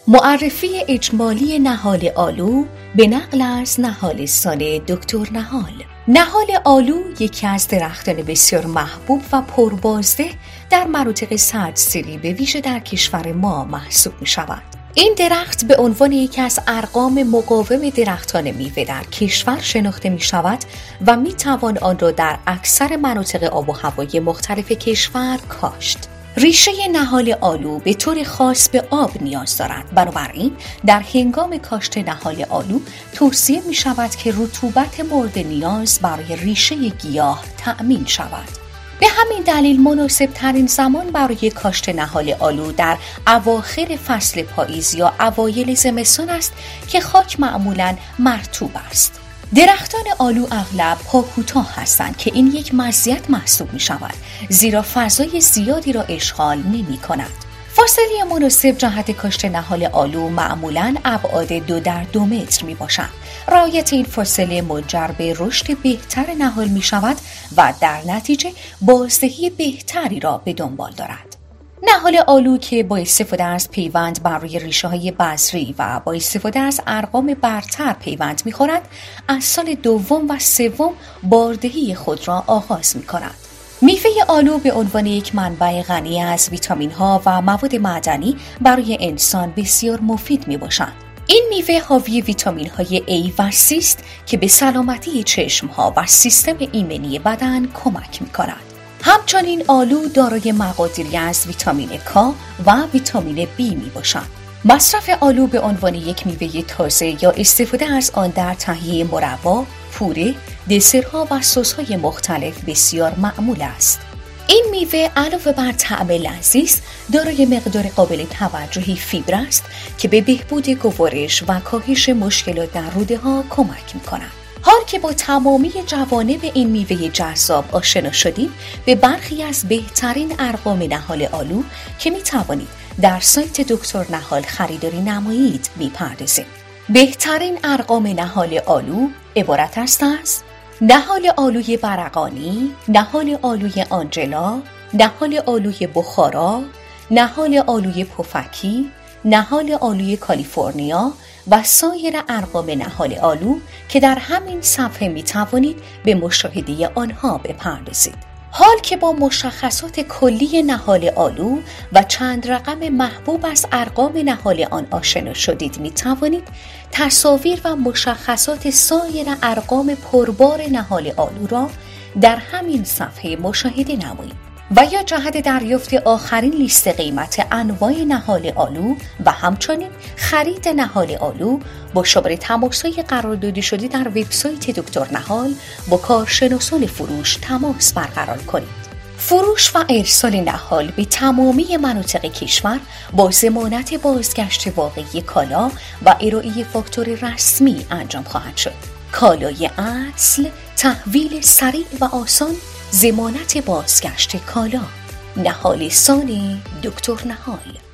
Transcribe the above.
معرفی اجمالی نهال آلو به نقل از نهال سال دکتر نهال. نهال آلو یکی از درختان بسیار محبوب و پربازده در مناطق سردسیری به ویژه در کشور ما محسوب می شود. این درخت به عنوان یکی از ارقام مقاوم درختان میوه در کشور شناخته می شود و می توان آن را در اکثر مناطق آب و هوایی مختلف کشور کاشت. ریشه نهال آلو به طور خاص به آب نیاز دارد. بنابراین در هنگام کاشت نهال آلو توصیه می شود که رطوبت مورد نیاز برای ریشه گیاه تأمین شود. به همین دلیل مناسب ترین زمان برای کاشت نهال آلو در اواخر فصل پاییز یا اوایل زمستان است که خاک معمولاً مرطوب است. درختان آلو اغلب پاکوتاه هستند که این یک مزیت محسوب می شود، زیرا فضای زیادی را اشغال نمی کند. فاصله مناسب جهت کاشت نهال آلو معمولاً ابعاد 2 در 2 متر می باشد. رعایت این فاصله منجر به رشد بهتر نهال می شود و در نتیجه بازدهی بهتری را به دنبال دارد. نهال آلو که با استفاده از پیوند بر روی ریشه‌های بذری و با استفاده از ارقام برتر پیوند می‌خورد، از سال دوم و سوم باردهی خود را آغاز می‌کند. میوه آلو به عنوان یک منبع غنی از ویتامین‌ها و مواد معدنی برای انسان بسیار مفید می‌باشد. این میوه حاوی ویتامین‌های A و C است که به سلامتی چشم‌ها و سیستم ایمنی بدن کمک می‌کند. همچنین آلو دارای مقادیری از ویتامین K و ویتامین B می باشد. مصرف آلو به عنوان یک میوه تازه یا استفاده از آن در تهیه مربا، پوره، دسرها و سس‌های مختلف بسیار معمول است. این میوه علاوه بر طعم لذیذ دارای مقدار قابل توجهی فیبر است که به بهبود گوارش و کاهش مشکلات در روده ها کمک می کند. حال که با تمامی جوانب این میوه جذاب آشنا شدیم، به برخی از بهترین ارقام نهال آلو که می توانید در سایت دکتر نهال خریداری نمایید میپردازیم. بهترین ارقام نهال آلو عبارت است از نهال آلوی برقانی، نهال آلوی آنجلا، نهال آلوی بخارا، نهال آلوی پفکی، نهال آلوی کالیفرنیا و سایر ارقام نهال آلو که در همین صفحه می توانید به مشاهده آنها بپردازید. حال که با مشخصات کلی نهال آلو و چند رقم محبوب از ارقام نهال آن آشنا شدید، می توانید تصاویر و مشخصات سایر ارقام پربار نهال آلو را در همین صفحه مشاهده نمایید و یا جهت دریافت آخرین لیست قیمت انواع نهال آلو و همچنین خرید نهال آلو با شماره تماس‌های قراردادی شده در وبسایت دکتر نهال با کارشناسان فروش تماس برقرار کنید. فروش و ارسال نهال به تمامی مناطق کشور با ضمانت بازگشت واقعی کالا و ارائه فاکتور رسمی انجام خواهد شد. کالای اصل، تحویل سریع و آسان، ضمانت بازگشت کالا. نهال ثانی دکتر نهال.